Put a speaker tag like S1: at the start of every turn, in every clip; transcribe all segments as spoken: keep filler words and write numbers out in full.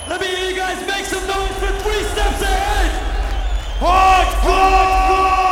S1: Let me hear you guys make some noise for Three Steps Ahead!
S2: Hardcore!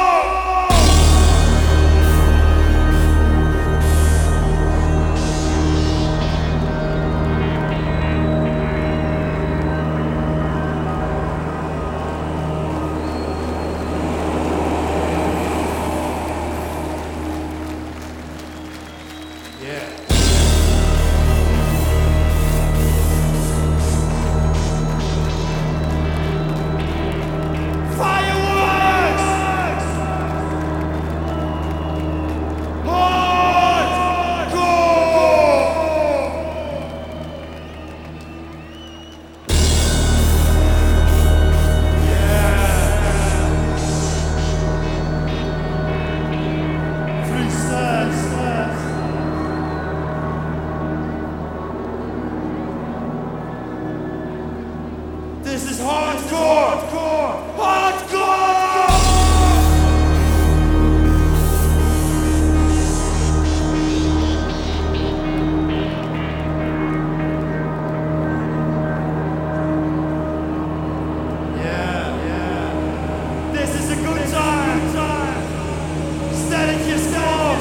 S2: This is hardcore! Hardcore! Hardcore! Yeah, yeah. This is a good time. Static your score.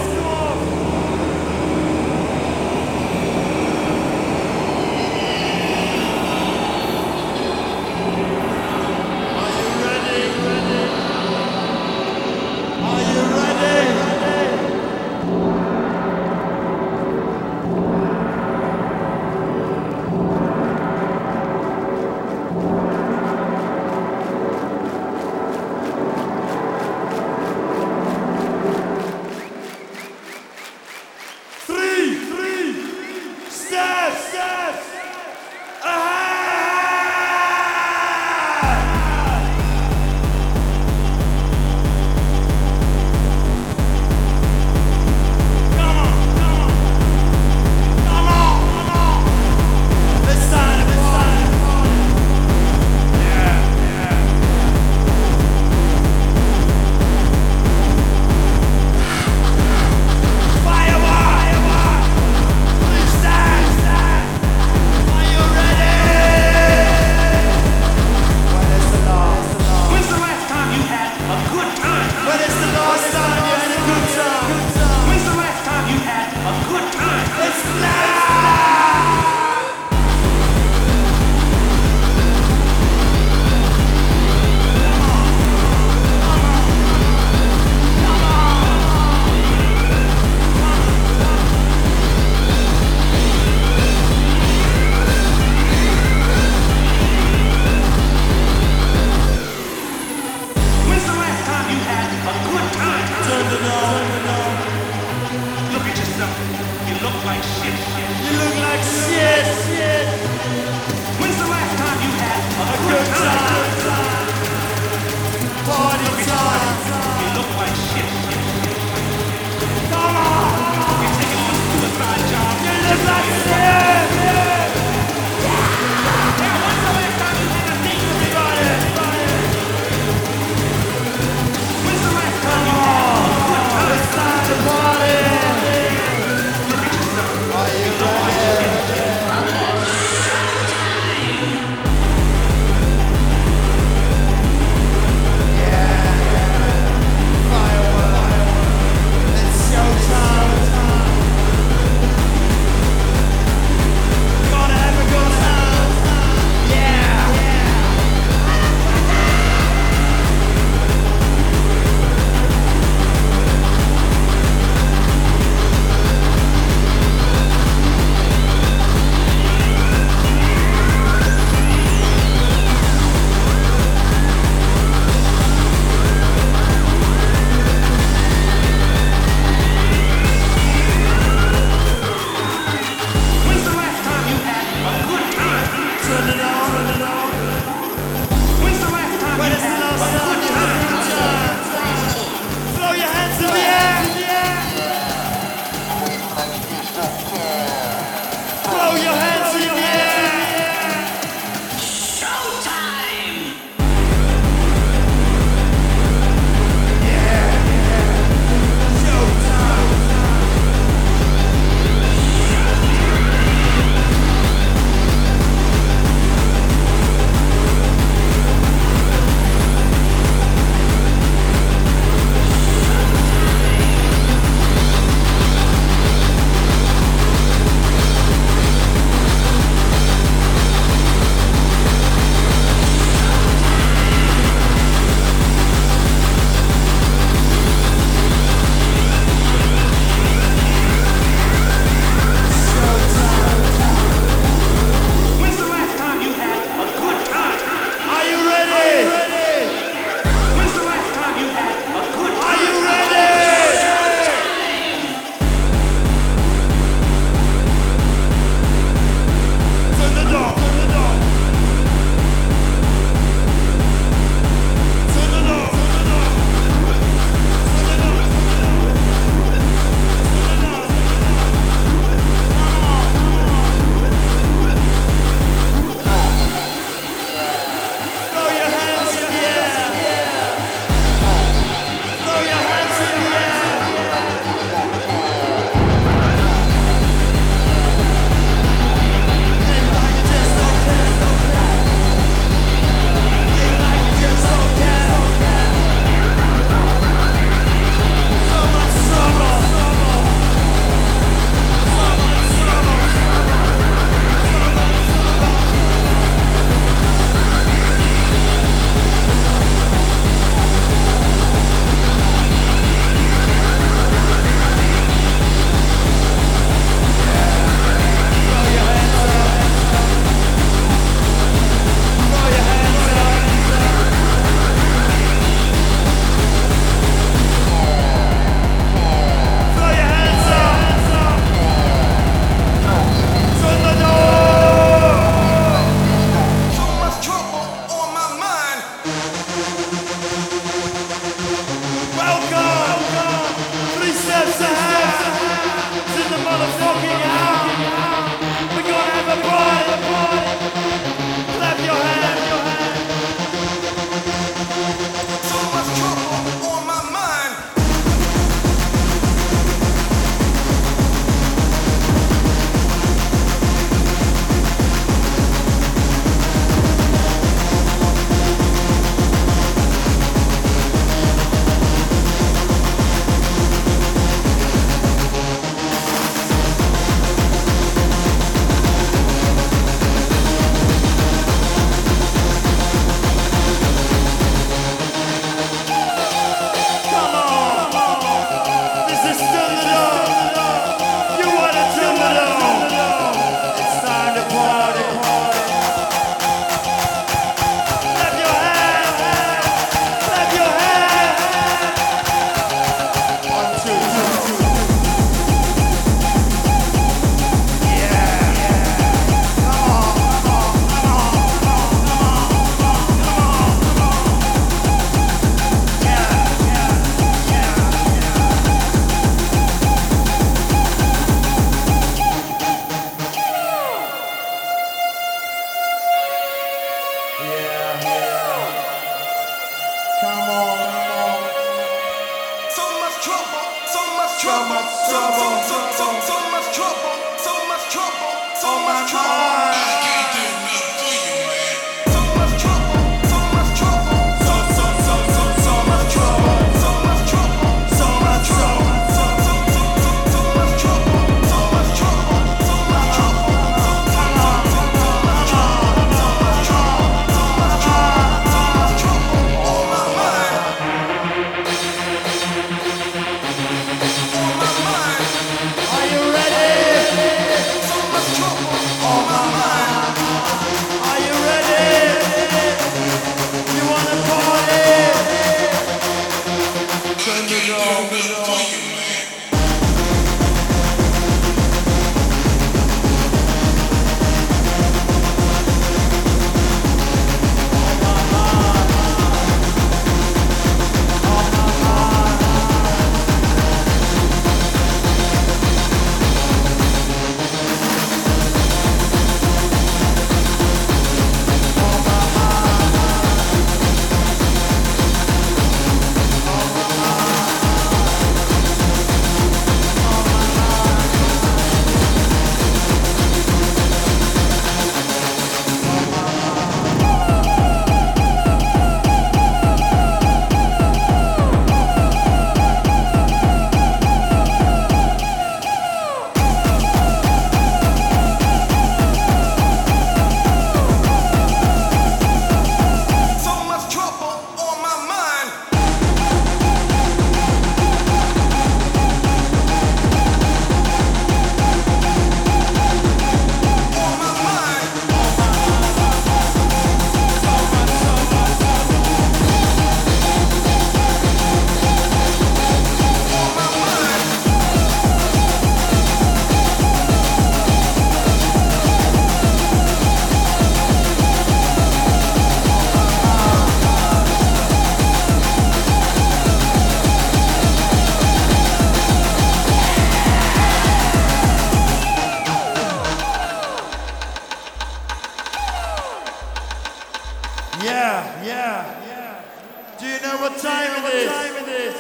S2: Yeah, yeah, yeah. Do you know what time it is? What time it is?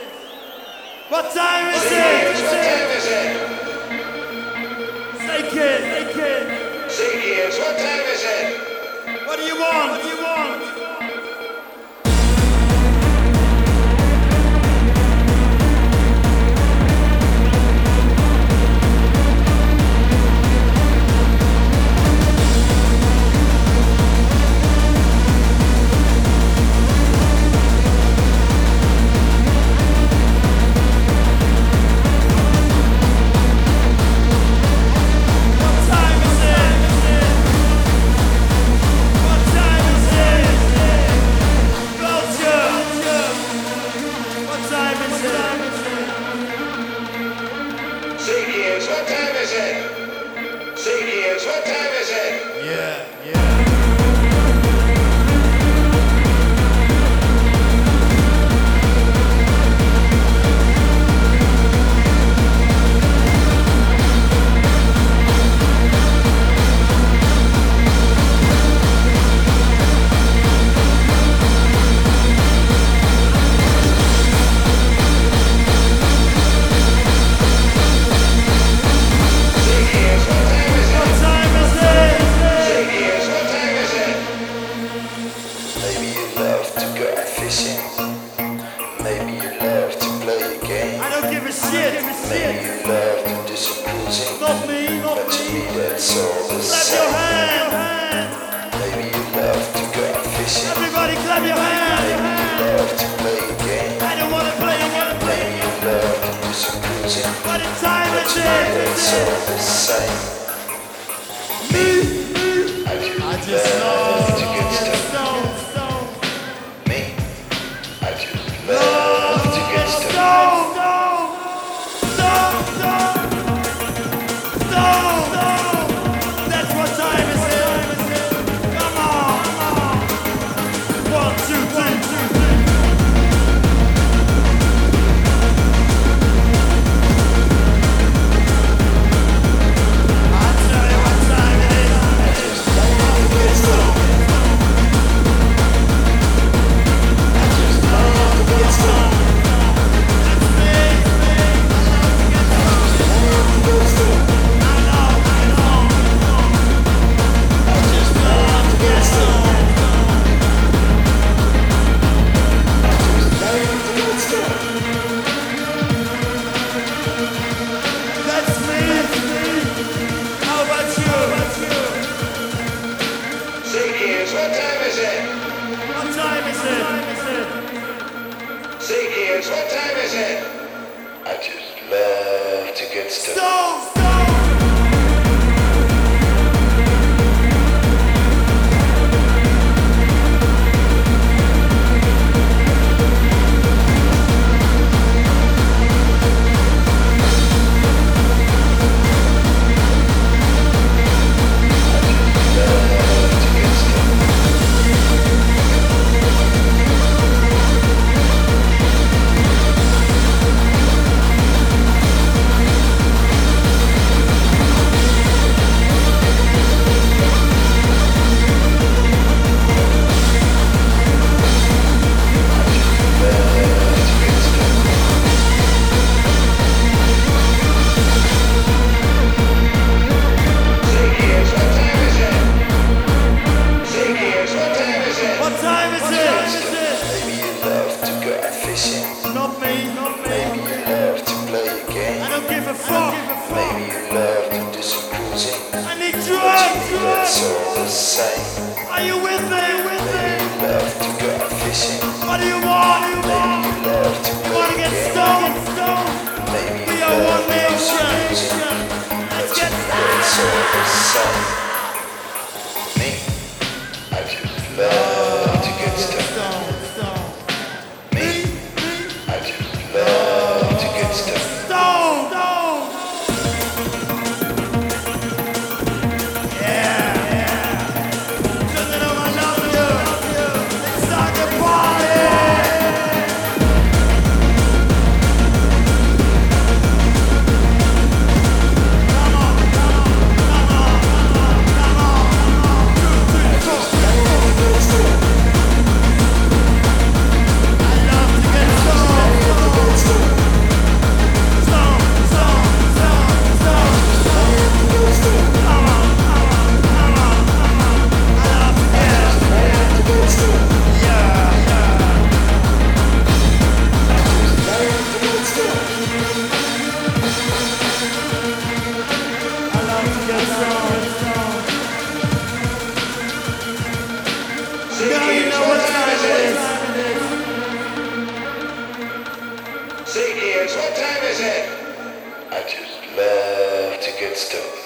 S2: What time is it?
S3: What time is it?
S2: Say kid, say kid.
S3: Say kids, what time is it?
S2: What do you want? What do you want?
S3: What time is it? Say kids, what time is it?
S2: Yeah, yeah.
S3: Maybe you love to do some cruising.
S2: Not me, not
S3: But to
S2: me.
S3: me that's all the
S2: Clap
S3: same.
S2: your hand.
S3: Maybe you love to go fishing.
S2: Everybody clap your hand.
S3: Maybe you love to play a game.
S2: I don't wanna play, I wanna play.
S3: Maybe you love to do some cruising.
S2: What a time
S3: But
S2: it
S3: to me
S2: is.
S3: that's all the same. Me, I do
S2: I just
S3: love
S2: love
S3: to get
S2: get
S3: stoned.
S2: stoned, stoned.
S3: Me, I do love to get stoned.
S2: Stoned, stoned, stoned, stoned, stoned, stoned. That's what time it is. Come on, come on. One, two, three, two, three. I tell you what time it is.
S3: I just love to get stoned. what time is it?
S2: What time is it?
S3: Zacchaeus, what time is it? I just love to get stuff.
S2: Stone! Stone! Not me, not me.
S3: Maybe you love to play a game.
S2: I don't give a fuck.
S3: Maybe you love to do some cruising.
S2: I need
S3: But
S2: drugs,
S3: to me that's
S2: drugs.
S3: all the same.
S2: Are you with me, with
S3: Maybe
S2: me?
S3: you love to go out fishing.
S2: What do you want? Do you
S3: Maybe
S2: want?
S3: you love to
S2: You
S3: play
S2: want to
S3: a
S2: get
S3: game.
S2: stoned? Stoned?
S3: Maybe
S2: We
S3: you
S2: are
S3: love
S2: one
S3: to do some
S2: nation.
S3: cruising.
S2: Let's
S3: But
S2: get
S3: to me that's all the same. Me, I just love to get stoned.
S2: stoned, stoned.
S3: Me, I just love to get stoned.
S2: Stone, stone. Yeah, yeah. Just know I love you. Let's start the party. Come on, come on, come on, come on, come on. I love to get stoned. Stone, stone, stone, stone. Come on, come on, come on, come on. I love to get yeah, yeah. I love to get stoned, stoned. Girl, you know what time it is.
S3: Zacchaeus, what time is it? I just love to get stoned.